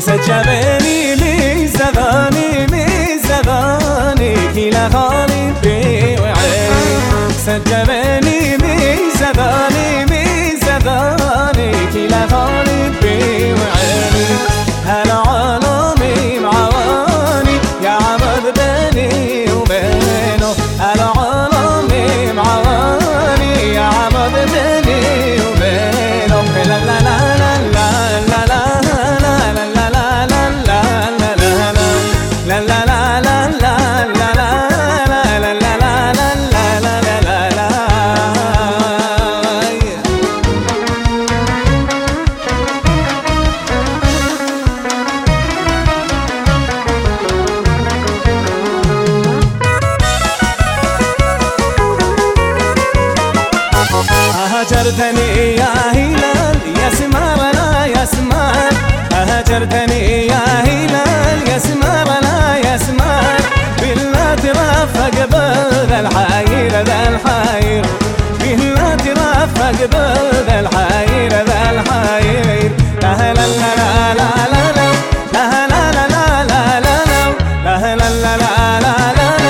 سجبني لي زغاني كلا غالي بي وعيني سجبني لي زغاني كلا غالي بي وعيني هالعالمي معواني يا عمد بيني وبينه هالعالمي معواني يا عمد بيني وبينه لا لا لا لا لا هجرتني يا هلال يا سمار لا يا سمار هجرتني يا هلال يا سمار لا يا سمار بالله ترافق بذا الحاير ذا الحاير بالله ترافق بذا الحاير ذا الحاير لا لا لا لا لا لا لا لا لا لا لا لا لا لا لا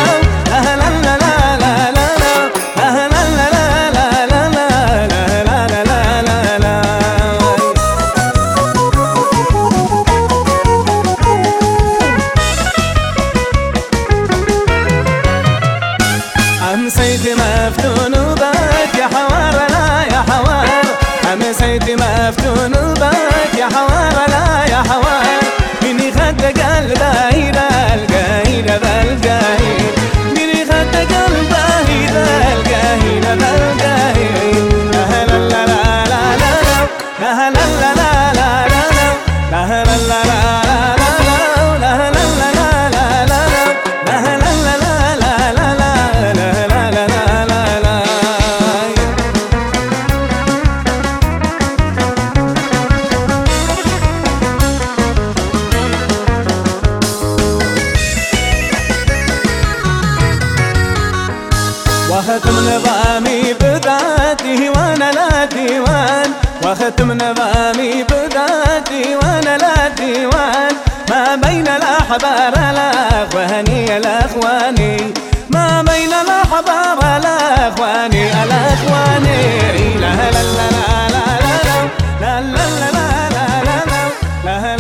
أمسيت مفتون بك يا حوار لا يا حوار أمسيت مفتون بك يا حوار لا يا حوار مني خد قلبي ذا القاهر ذا القاهر مني خد قلبي ذا القاهر ذا القاهر لا لا لا لا لا لا لا لا لا لا لا لا وختم نظامي بذاتي وانا لا ديوان وختم نظامي بذاتي وانا لا ديوان ما بين الاحبار الاخواني الاخواني ما بين الاحبار الاخواني الاخواني لا لا لا لا لا لا لا لا لا لا لا